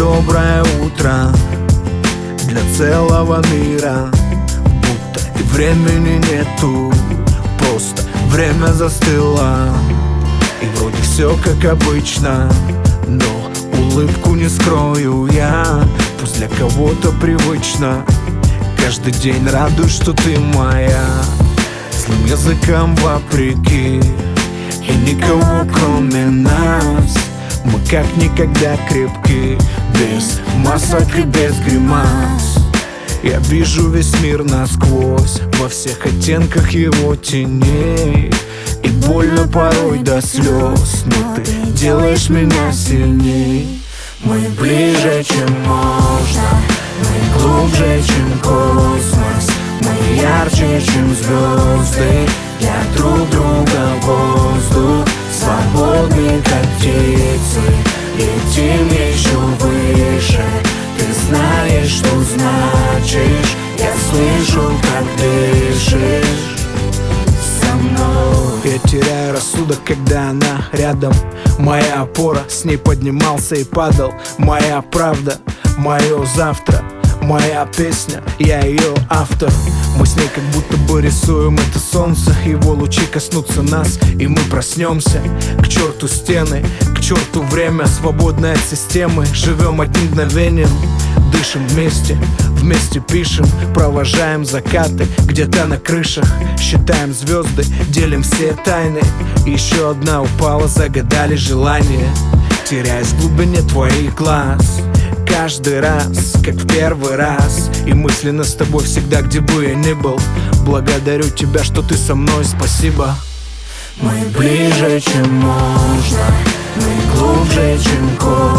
доброе утро для целого мира. Будто и времени нету, просто время застыло. И вроде все как обычно, но улыбку не скрою я. Пусть для кого-то привычно, каждый день радуюсь, что ты моя. Злым языком вопреки, и никого кроме нас. Мы как никогда крепки, без масок и без гримас. Я вижу весь мир насквозь, во всех оттенках его теней. И больно порой до слез, но ты делаешь меня сильней. Мы ближе, чем можно, мы глубже, чем космос. Мы ярче, чем звезды, для друг друга воздух. Свободны, как птицы, летим еще выше. Ты знаешь, что значишь, я слышу, как дышишь со мной. Я теряю рассудок, когда она рядом. Моя опора, с ней поднимался и падал. Моя правда, мое завтра. Моя песня, я ее автор. Мы с ней как будто бы рисуем это солнце. Его лучи коснутся нас, и мы проснемся. К черту стены, к черту время, свободное от системы. Живем одним мгновением, дышим вместе, вместе пишем. Провожаем закаты где-то на крышах, считаем звезды, делим все тайны. Еще одна упала, загадали желание, теряясь в глубине твоих глаз. Каждый раз, как в первый раз, и мысленно с тобой всегда, где бы я ни был. Благодарю тебя, что ты со мной, спасибо. Мы ближе, чем можно, мы глубже, чем космос.